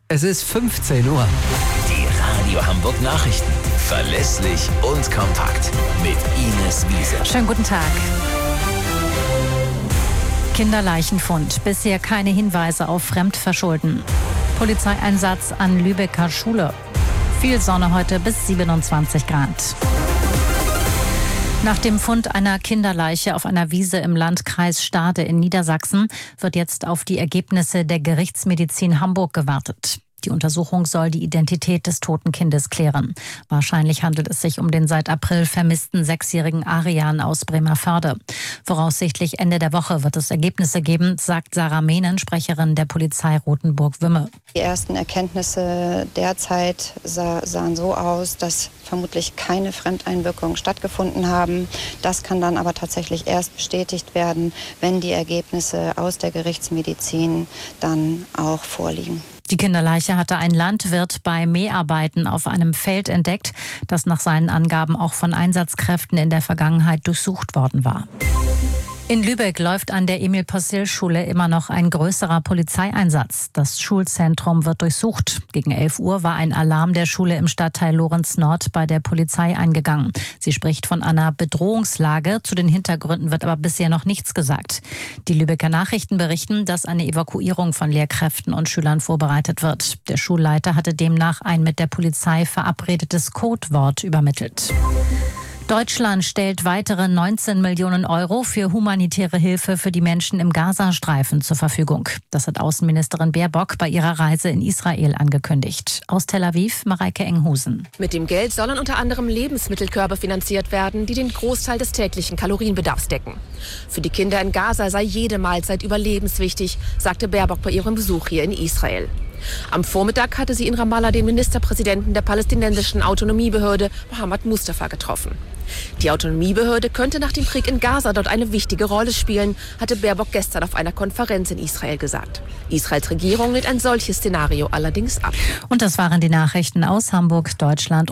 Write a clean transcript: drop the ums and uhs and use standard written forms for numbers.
Es ist 15 Uhr. Die Radio Hamburg Nachrichten. Verlässlich und kompakt. Mit Ines Wiese. Schönen guten Tag. Kinderleichenfund. Bisher keine Hinweise auf Fremdverschulden. Polizeieinsatz an Lübecker Schule. Viel Sonne heute bis 27 Grad. Nach dem Fund einer Kinderleiche auf einer Wiese im Landkreis Stade in Niedersachsen wird jetzt auf die Ergebnisse der Gerichtsmedizin Hamburg gewartet. Die Untersuchung soll die Identität des toten Kindes klären. Wahrscheinlich handelt es sich um den seit April vermissten 6-jährigen Arian aus Bremervörde. Voraussichtlich Ende der Woche wird es Ergebnisse geben, sagt Sarah Mehnen, Sprecherin der Polizei Rothenburg-Wümme. Die ersten Erkenntnisse derzeit sahen so aus, dass vermutlich keine Fremdeinwirkungen stattgefunden haben. Das kann dann aber tatsächlich erst bestätigt werden, wenn die Ergebnisse aus der Gerichtsmedizin dann auch vorliegen. Die Kinderleiche hatte ein Landwirt bei Mäharbeiten auf einem Feld entdeckt, das nach seinen Angaben auch von Einsatzkräften in der Vergangenheit durchsucht worden war. In Lübeck läuft an der Emil-Possehl-Schule immer noch ein größerer Polizeieinsatz. Das Schulzentrum wird durchsucht. Gegen 11 Uhr war ein Alarm der Schule im Stadtteil Lorenz-Nord bei der Polizei eingegangen. Sie spricht von einer Bedrohungslage. Zu den Hintergründen wird aber bisher noch nichts gesagt. Die Lübecker Nachrichten berichten, dass eine Evakuierung von Lehrkräften und Schülern vorbereitet wird. Der Schulleiter hatte demnach ein mit der Polizei verabredetes Codewort übermittelt. Deutschland stellt weitere 19 Millionen Euro für humanitäre Hilfe für die Menschen im Gazastreifen zur Verfügung. Das hat Außenministerin Baerbock bei ihrer Reise in Israel angekündigt. Aus Tel Aviv, Mareike Enghusen. Mit dem Geld sollen unter anderem Lebensmittelkörbe finanziert werden, die den Großteil des täglichen Kalorienbedarfs decken. Für die Kinder in Gaza sei jede Mahlzeit überlebenswichtig, sagte Baerbock bei ihrem Besuch hier in Israel. Am Vormittag hatte sie in Ramallah den Ministerpräsidenten der palästinensischen Autonomiebehörde, Mohammed Mustafa, getroffen. Die Autonomiebehörde könnte nach dem Krieg in Gaza dort eine wichtige Rolle spielen, hatte Baerbock gestern auf einer Konferenz in Israel gesagt. Israels Regierung lehnt ein solches Szenario allerdings ab. Und das waren die Nachrichten aus Hamburg, Deutschland.